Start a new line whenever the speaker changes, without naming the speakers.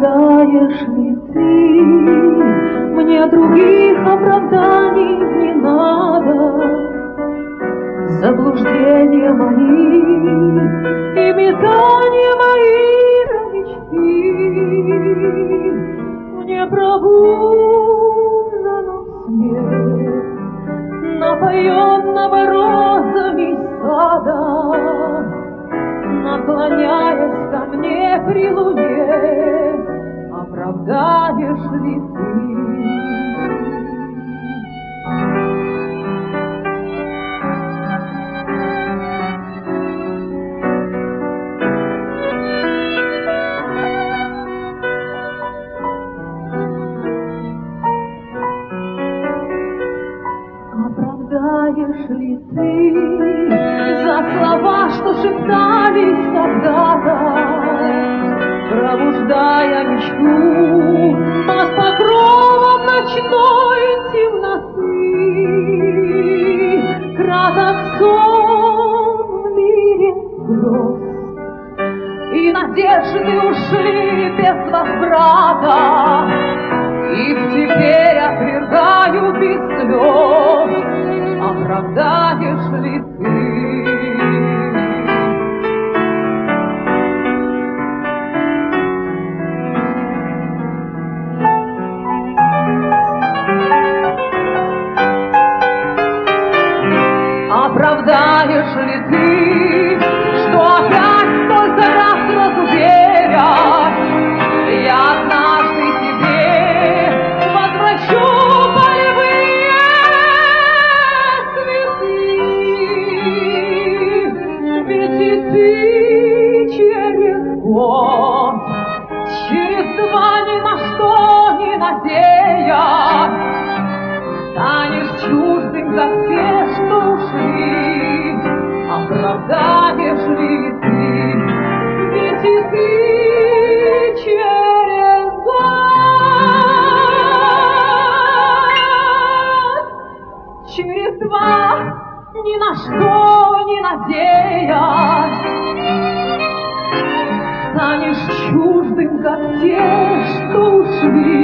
оправдаешь ли ты? Мне других оправданий не надо. Заблуждения мои и метания моих мечты мне пробужденном сне напоенного розами сада, наклоняясь ко мне при луне, оправдаешь ли ты? Оправдаешь ли ты за слова, что шептались когда-то, пробуждая мечту под покровом ночной темноты? Краток сон в мире грез, и надежды ушли без возврата. Их теперь отвергаю без слез. Оправдаешь ли ты? Оправдаешь ли ты, что опять столько раз разуверят? Я однажды тебе возвращу полевые цветы. Ведь и ты через год, через два ни на что не надеясь, станешь чуждым, как те, что ушли. Оправдаешь ли ты? Ведь и ты через год, через два, ни на что не надеясь, станешь чуждым, как те, что ушли.